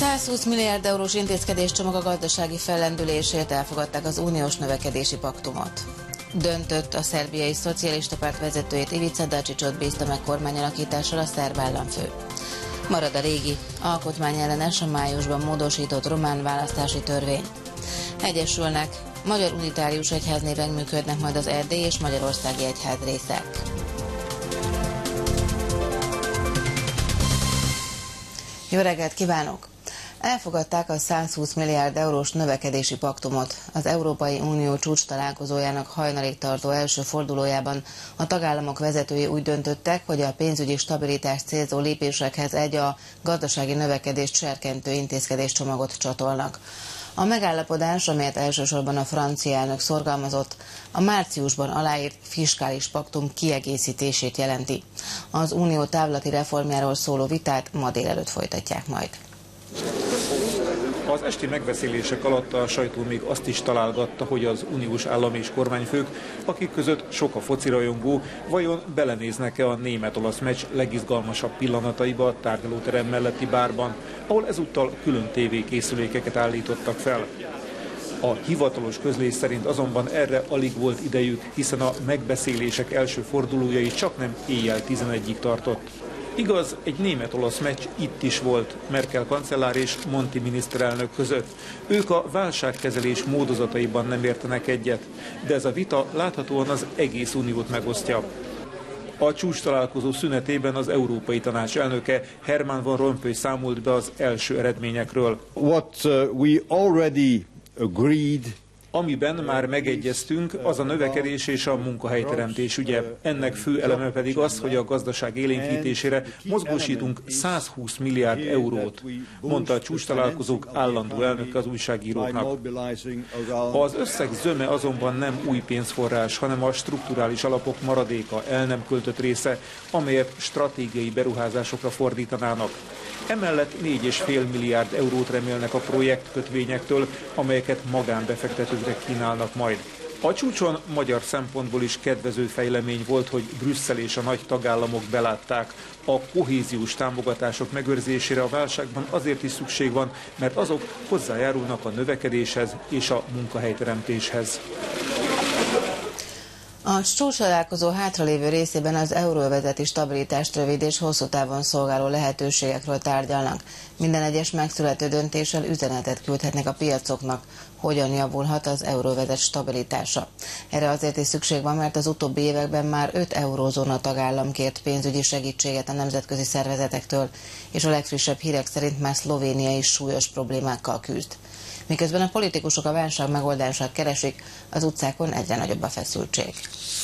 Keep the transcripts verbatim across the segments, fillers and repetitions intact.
százhúsz milliárd eurós intézkedéscsomag a gazdasági fellendülésért, elfogadták az uniós növekedési paktumot. Döntött, a szerbiai szocialista párt vezetőjét, Ivica Dačićot bízta meg kormányalakítással a szerb államfő. Marad a régi, alkotmányellenes, a májusban módosított román választási törvény. Egyesülnek, Magyar Unitárius Egyháznéven működnek majd az erdélyi és magyarországi egyházrészek. Jó reggelt kívánok! Elfogadták a százhúsz milliárd eurós növekedési paktumot. Az Európai Unió csúcs találkozójának hajnalig tartó első fordulójában a tagállamok vezetői úgy döntöttek, hogy a pénzügyi stabilitást célzó lépésekhez egy a gazdasági növekedést serkentő intézkedéscsomagot csatolnak. A megállapodás, amelyet elsősorban a francia elnök szorgalmazott, a márciusban aláírt fiskális paktum kiegészítését jelenti. Az unió távlati reformjáról szóló vitát ma délelőtt folytatják majd. Az esti megbeszélések alatt a sajtó még azt is találgatta, hogy az uniós állam és kormányfők, akik között sok a focirajongó, vajon belenéznek-e a német-olasz meccs legizgalmasabb pillanataiba a tárgyalóterem melletti bárban, ahol ezúttal külön tévékészülékeket állítottak fel. A hivatalos közlés szerint azonban erre alig volt idejük, hiszen a megbeszélések első fordulójai csaknem éjjel tizenegyig tartott. Igaz, egy német-olasz meccs itt is volt, Merkel kancellár és Monti miniszterelnök között. Ők a válságkezelés módozataiban nem értenek egyet, de ez a vita láthatóan az egész uniót megosztja. A csúcs találkozó szünetében az Európai Tanács elnöke Herman Van Rompuy számolt be az első eredményekről. What we already agreed. Amiben már megegyeztünk, az a növekedés és a munkahelyteremtés ügye. Ennek fő eleme pedig az, hogy a gazdaság élénkítésére mozgósítunk százhúsz milliárd eurót, mondta a csúcstalálkozók állandó elnöke az újságíróknak. Az összeg zöme azonban nem új pénzforrás, hanem a strukturális alapok maradéka, el nem költött része, amelyet stratégiai beruházásokra fordítanának. Emellett négy egész öt milliárd eurót remélnek a projektkötvényektől, amelyeket magánbefektetőkre kínálnak majd. A csúcson magyar szempontból is kedvező fejlemény volt, hogy Brüsszel és a nagy tagállamok belátták. A kohéziós támogatások megőrzésére a válságban azért is szükség van, mert azok hozzájárulnak a növekedéshez és a munkahelyteremtéshez. A csúcs találkozó hátralévő részében az euróövezeti stabilitást rövid és hosszú távon szolgáló lehetőségekről tárgyalnak. Minden egyes megszülető döntéssel üzenetet küldhetnek a piacoknak, hogyan javulhat az euróövezet stabilitása. Erre azért is szükség van, mert az utóbbi években már öt eurózóna tagállam kért pénzügyi segítséget a nemzetközi szervezetektől, és a legfrissebb hírek szerint már Szlovénia is súlyos problémákkal küzd. Miközben a politikusok a válság megoldását keresik, az utcákon egyre nagyobb a feszültség.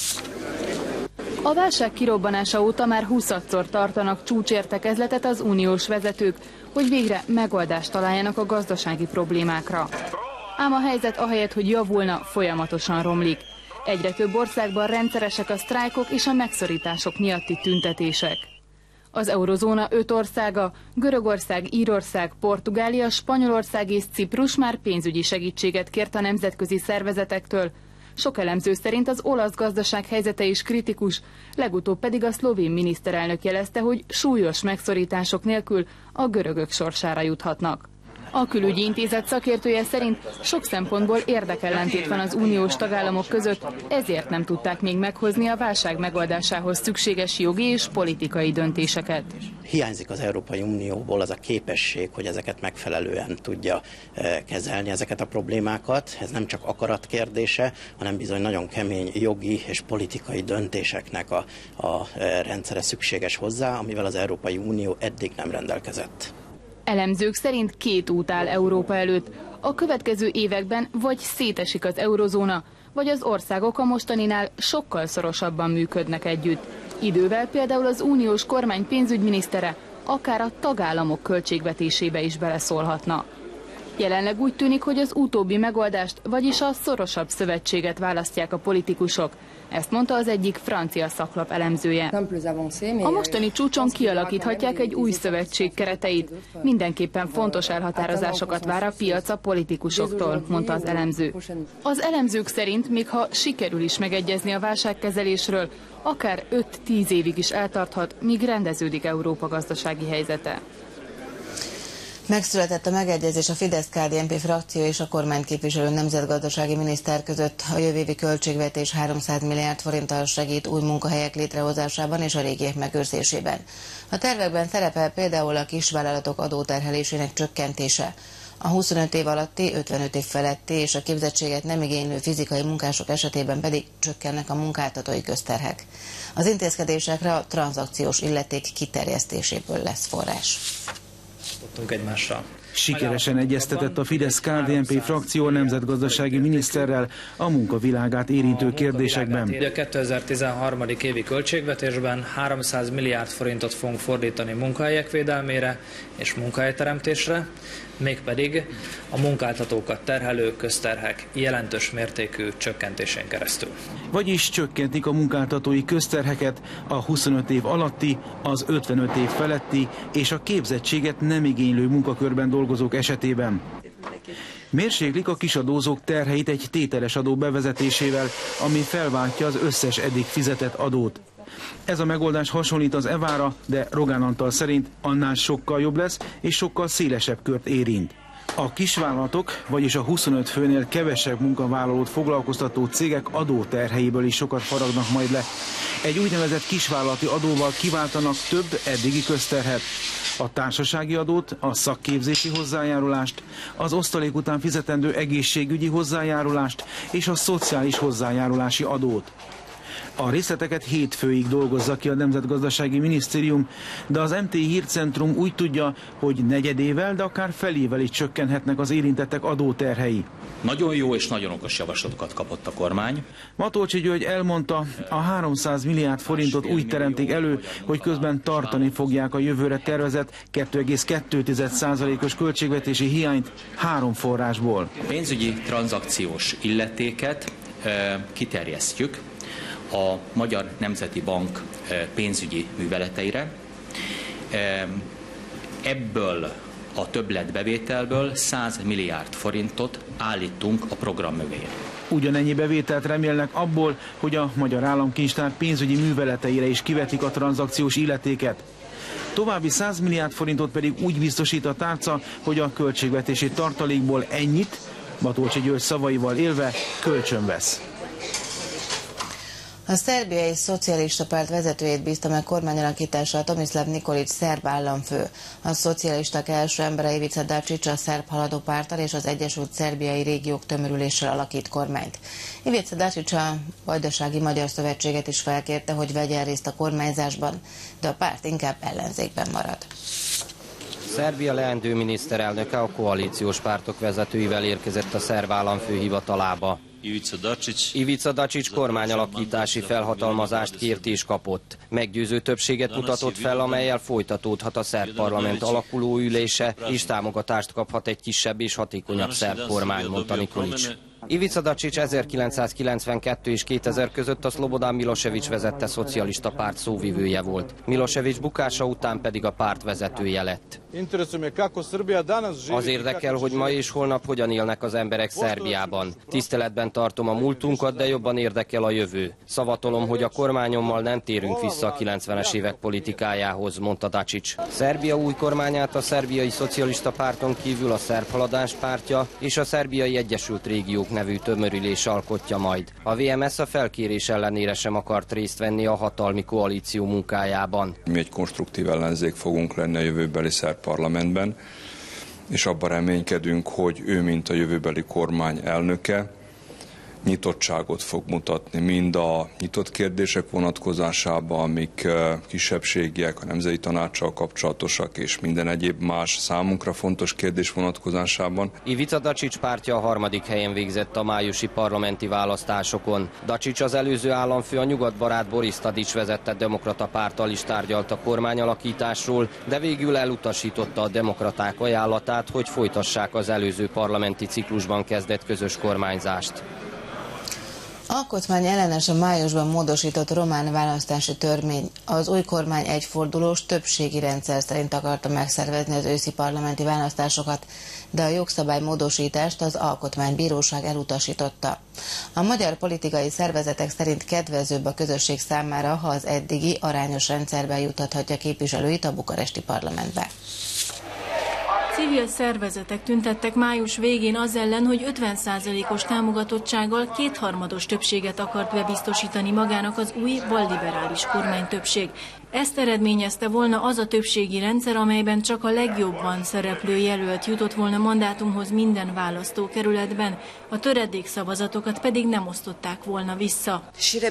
A válság kirobbanása óta már huszadszor tartanak csúcsértekezletet az uniós vezetők, hogy végre megoldást találjanak a gazdasági problémákra. Ám a helyzet ahelyett, hogy javulna, folyamatosan romlik. Egyre több országban rendszeresek a sztrájkok és a megszorítások miatti tüntetések. Az eurozóna öt országa, Görögország, Írország, Portugália, Spanyolország és Ciprus már pénzügyi segítséget kért a nemzetközi szervezetektől. Sok elemző szerint az olasz gazdaság helyzete is kritikus, legutóbb pedig a szlovén miniszterelnök jelezte, hogy súlyos megszorítások nélkül a görögök sorsára juthatnak. A külügyi intézet szakértője szerint sok szempontból érdekellentét van az uniós tagállamok között, ezért nem tudták még meghozni a válság megoldásához szükséges jogi és politikai döntéseket. Hiányzik az Európai Unióból az a képesség, hogy ezeket megfelelően tudja kezelni, ezeket a problémákat. Ez nem csak akarat kérdése, hanem bizony nagyon kemény jogi és politikai döntéseknek a, a rendszere szükséges hozzá, amivel az Európai Unió eddig nem rendelkezett. Elemzők szerint két út áll Európa előtt. A következő években vagy szétesik az eurozóna, vagy az országok a mostaninál sokkal szorosabban működnek együtt. Idővel például az uniós kormány pénzügyminisztere akár a tagállamok költségvetésébe is beleszólhatna. Jelenleg úgy tűnik, hogy az utóbbi megoldást, vagyis a szorosabb szövetséget választják a politikusok. Ezt mondta az egyik francia szaklap elemzője. A mostani csúcson kialakíthatják egy új szövetség kereteit. Mindenképpen fontos elhatározásokat vár a piac a politikusoktól, mondta az elemző. Az elemzők szerint, még ha sikerül is megegyezni a válságkezelésről, akár öt-tíz évig is eltarthat, míg rendeződik Európa gazdasági helyzete. Megszületett a megegyezés a Fidesz-ká dé en pé frakció és a kormányt képviselő nemzetgazdasági miniszter között. A jövő évi költségvetés háromszáz milliárd forinttal segít új munkahelyek létrehozásában és a régiek megőrzésében. A tervekben szerepel például a kisvállalatok adóterhelésének csökkentése. A huszonöt év alatti, ötvenöt év feletti és a képzettséget nem igénylő fizikai munkások esetében pedig csökkennek a munkáltatói közterhek. Az intézkedésekre a tranzakciós illeték kiterjesztéséből lesz forrás. Egymással. Sikeresen egyeztetett a Fidesz-ká dé en pé frakció a nemzetgazdasági miniszterrel a munkavilágát érintő kérdésekben. A kétezer-tizenhárom. évi költségvetésben háromszáz milliárd forintot fogunk fordítani munkahelyek védelmére és munkahelyteremtésre, mégpedig a munkáltatókat terhelő közterhek jelentős mértékű csökkentésén keresztül. Vagyis csökkentik a munkáltatói közterheket a huszonöt év alatti, az ötvenöt év feletti és a képzettséget nem igénylő munkakörben dolgozók esetében. Mérséklik a kisadózók terheit egy tételes adó bevezetésével, ami felváltja az összes eddig fizetett adót. Ez a megoldás hasonlít az é vé á-ra, de Rogán Antal szerint annál sokkal jobb lesz és sokkal szélesebb kört érint. A kisvállalatok, vagyis a huszonöt főnél kevesebb munkavállalót foglalkoztató cégek adóterheiből is sokat faragnak majd le. Egy úgynevezett kisvállalati adóval kiváltanak több eddigi közterhet. A társasági adót, a szakképzési hozzájárulást, az osztalék után fizetendő egészségügyi hozzájárulást és a szociális hozzájárulási adót. A részleteket hétfőig dolgozza ki a Nemzetgazdasági Minisztérium, de az em té i Hírcentrum úgy tudja, hogy negyedével, de akár felével is csökkenhetnek az érintettek adóterhei. Nagyon jó és nagyon okos javaslatokat kapott a kormány. Matolcsy György elmondta, a háromszáz milliárd forintot úgy teremtik elő, hogy közben tartani fogják a jövőre tervezett két egész kettő százalékos költségvetési hiányt három forrásból. A pénzügyi tranzakciós illetéket e, kiterjesztjük a Magyar Nemzeti Bank pénzügyi műveleteire. Ebből a többletbevételből száz milliárd forintot állítunk a program mögé. Ugyanennyi bevételt remélnek abból, hogy a Magyar Államkincstár pénzügyi műveleteire is kivetik a tranzakciós illetéket. További száz milliárd forintot pedig úgy biztosít a tárca, hogy a költségvetési tartalékból ennyit, Matolcsy György szavaival élve, kölcsön vesz. A szerbiai szocialista párt vezetőjét bízta meg kormányalakítással Tomislav Nikolić szerb államfő. A szocialisták első embere Ivica Dačić a szerb haladó párttal és az Egyesült Szerbiai Régiók tömörüléssel alakít kormányt. Ivica Dačić a Vajdasági Magyar Szövetséget is felkérte, hogy vegyen részt a kormányzásban, de a párt inkább ellenzékben marad. Szerbia leendő miniszterelnöke a koalíciós pártok vezetőivel érkezett a szerb államfő hivatalába. Ivica Dačić kormányalakítási felhatalmazást kért és kapott. Meggyőző többséget mutatott fel, amellyel folytatódhat a szerb parlament alakuló ülése, és támogatást kaphat egy kisebb és hatékonyabb szerb kormány, mondta Nikolić. Ivica Dačić ezerkilencszázkilencvenkettő és kétezer között a Slobodan Milošević vezette szocialista párt szóvivője volt. Milošević bukása után pedig a párt vezetője lett. Az érdekel, hogy ma és holnap hogyan élnek az emberek Szerbiában. Tiszteletben tartom a múltunkat, de jobban érdekel a jövő. Szavatolom, hogy a kormányommal nem térünk vissza a kilencvenes évek politikájához, mondta Dačić. Szerbia új kormányát a Szerbiai Szocialista Párton kívül a Szerb Haladás pártja és a Szerbiai Egyesült Régiók nevű tömörülés alkotja majd. A vé em es a felkérés ellenére sem akart részt venni a hatalmi koalíció munkájában. Mi egy konstruktív ellenzék fogunk lenni a jövőbeli szerb parlamentben, és abban reménykedünk, hogy ő, mint a jövőbeli kormány elnöke, nyitottságot fog mutatni mind a nyitott kérdések vonatkozásában, amik kisebbségiek, a Nemzeti Tanácssal kapcsolatosak, és minden egyéb más számunkra fontos kérdés vonatkozásában. Ivica Dačić pártja a harmadik helyen végzett a májusi parlamenti választásokon. Dačić az előző államfő a nyugatbarát Boris Tadić vezette demokrata párttal is tárgyalt a kormányalakításról, de végül elutasította a demokraták ajánlatát, hogy folytassák az előző parlamenti ciklusban kezdett közös kormányzást. Alkotmány ellenes a májusban módosított román választási törvény. Az új kormány egyfordulós többségi rendszer szerint akarta megszervezni az őszi parlamenti választásokat, de a jogszabály módosítást az Alkotmánybíróság elutasította. A magyar politikai szervezetek szerint kedvezőbb a közösség számára, ha az eddigi arányos rendszerben juttathatja képviselőit a bukaresti parlamentbe. Civil szervezetek tüntettek május végén az ellen, hogy ötven százalékos támogatottsággal kétharmados többséget akart bebiztosítani magának az új balliberális kormánytöbbség. Ezt eredményezte volna az a többségi rendszer, amelyben csak a legjobban szereplő jelölt jutott volna mandátumhoz minden választókerületben, a töredék szavazatokat pedig nem osztották volna vissza.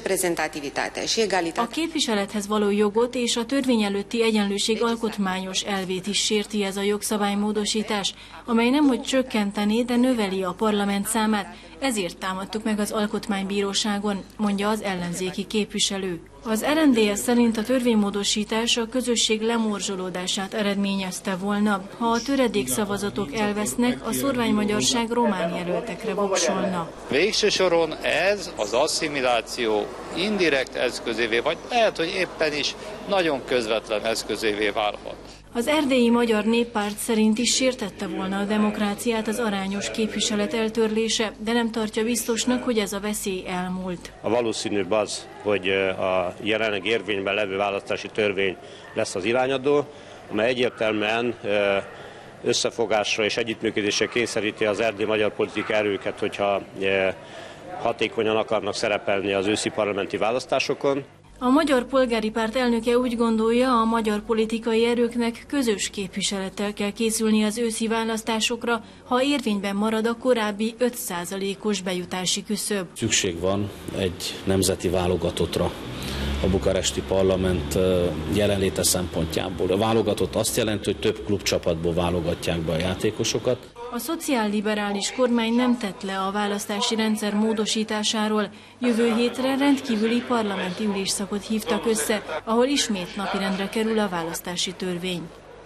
A képviselethez való jogot és a törvény előtti egyenlőség alkotmányos elvét is sérti ez a jogszabálymódosítás, amely nemhogy csökkenteni, de növeli a parlament számát, ezért támadtuk meg az alkotmánybíróságon, mondja az ellenzéki képviselő. Az er en dé es szerint a törvénymódosítás a közösség lemorzsolódását eredményezte volna. Ha a töredék szavazatok elvesznek, a szorványmagyarság román jelöltekre voksolna. Végső soron ez az asszimiláció indirekt eszközévé, vagy lehet, hogy éppen is nagyon közvetlen eszközévé válhat. Az erdélyi Magyar Néppárt szerint is sértette volna a demokráciát az arányos képviselet eltörlése, de nem tartja biztosnak, hogy ez a veszély elmúlt. A valószínűbb az, hogy a jelenleg érvényben levő választási törvény lesz az irányadó, amely egyértelműen összefogásra és együttműködésre kényszeríti az erdélyi magyar politika erőket, hogyha hatékonyan akarnak szerepelni az őszi parlamenti választásokon. A Magyar Polgári Párt elnöke úgy gondolja, a magyar politikai erőknek közös képviselettel kell készülni az őszi választásokra, ha érvényben marad a korábbi öt százalékos bejutási küszöb. Szükség van egy nemzeti válogatottra a bukaresti parlament jelenléte szempontjából. A válogatott azt jelenti, hogy több klubcsapatból válogatják be a játékosokat. A szociálliberális kormány nem tett le a választási rendszer módosításáról. Jövő hétre rendkívüli parlamenti ülésszakot hívtak össze, ahol ismét napirendre kerül a választási törvény.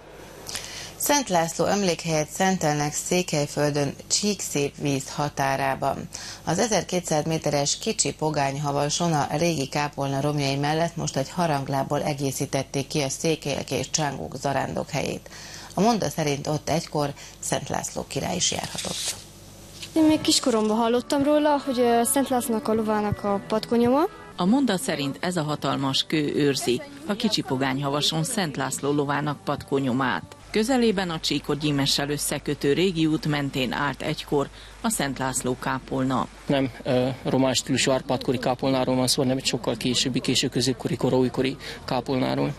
Szent László emlékhelyet szentelnek Székelyföldön Csíkszépvíz határában. Az ezerkétszáz méteres kicsi pogányhavason a régi kápolna romjai mellett most egy haranglábbal egészítették ki a székelyek és csángók zarándokhelyét. A monda szerint ott egykor Szent László király is járhatott. Én még kiskoromban hallottam róla, hogy Szent Lászlónak a lovának a patkonyoma. A monda szerint ez a hatalmas kő őrzi a kicsi pogányhavason Szent László lovának patkonyomát. Közelében a Csíkot Gyimessel összekötő régi út mentén állt egykor a Szent László kápolna. Nem e, román stílusú árpádkori kápolnáról van szó, hanem egy sokkal későbbi, késő középkori, kora újkori kápolnáról.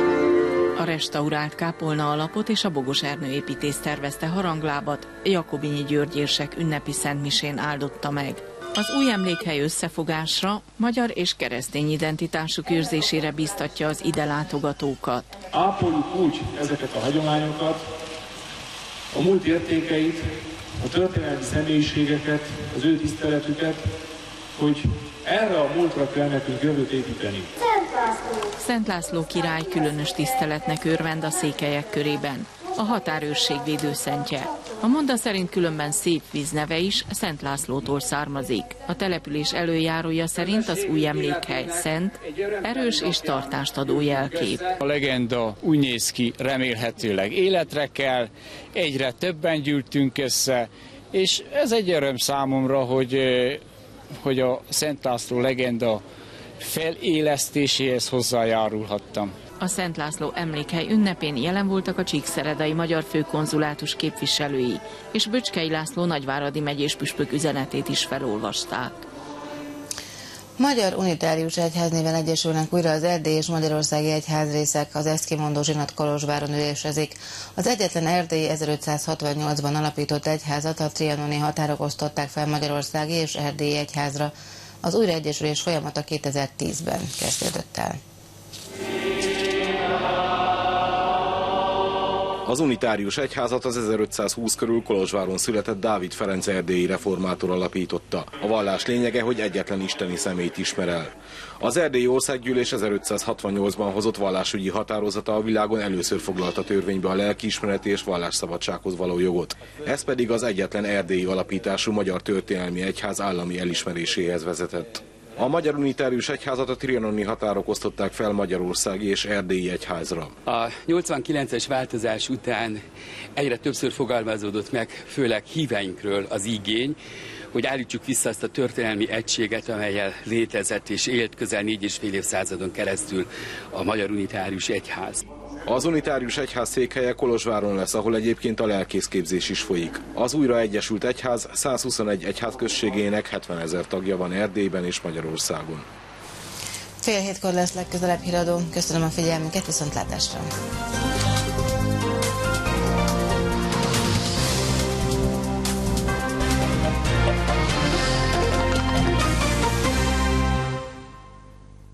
A restaurált kápolna alapot és a Bogos Ernő építész tervezte haranglábat Jakobinyi György érsek ünnepi szentmisén áldotta meg. Az új emlékhely összefogásra, magyar és keresztény identitásuk őrzésére bíztatja az ide látogatókat. Ápoljuk úgy ezeket a hagyományokat, a múlt értékeit, a történelmi személyiségeket, az ő tiszteletüket, hogy erre a múltra kell nekünk jövőt építeni. Szent László király különös tiszteletnek örvend a székelyek körében, a határőrség védőszentje. A monda szerint különben Szépvíz neve is Szent Lászlótól származik. A település előjárója szerint az új emlékhely szent, erős és tartást adó jelkép. A legenda úgy néz ki, remélhetőleg életre kell, egyre többen gyűltünk össze, és ez egy öröm számomra, hogy, hogy a Szent László legenda felélesztéséhez hozzájárulhattam. A Szent László emlékhely ünnepén jelen voltak a csíkszeredai magyar főkonzulátus képviselői, és Böcskei László nagyváradi megyés püspök üzenetét is felolvasták. Magyar Unitárius Egyház néven egyesülnek újra az erdélyi és magyarországi egyházrészek, az ezt kimondó zsinat Kolozsváron ülésezik. Az egyetlen erdélyi ezerötszázhatvannyolcban alapított egyházat a trianoni határok osztották fel magyarországi és erdélyi egyházra. Az újraegyesülés folyamata kétezer-tízben kezdődött el. Az Unitárius Egyházat az ezerötszázhúsz körül Kolozsváron született Dávid Ferenc erdélyi reformátor alapította. A vallás lényege, hogy egyetlen isteni személyt ismer el. Az Erdélyi Országgyűlés ezerötszázhatvannyolcban hozott vallásügyi határozata a világon először foglalta törvénybe a lelkiismereti és vallásszabadsághoz való jogot. Ez pedig az egyetlen erdélyi alapítású magyar történelmi egyház állami elismeréséhez vezetett. A Magyar Unitárius Egyházat a trianoni határok osztották fel magyarországi és erdélyi egyházra. A nyolcvankilences változás után egyre többször fogalmazódott meg, főleg híveinkről az igény, hogy állítsuk vissza azt a történelmi egységet, amellyel létezett és élt közel négy és fél évszázadon keresztül a Magyar Unitárius Egyház. Az Unitárius Egyház székhelye Kolozsváron lesz, ahol egyébként a lelkészképzés is folyik. Az újra egyesült egyház százhuszonegy egyházközségének hetvenezer tagja van Erdélyben és Magyarországon. Fél hétkor lesz legközelebb híradó. Köszönöm a figyelmüket, viszontlátásra!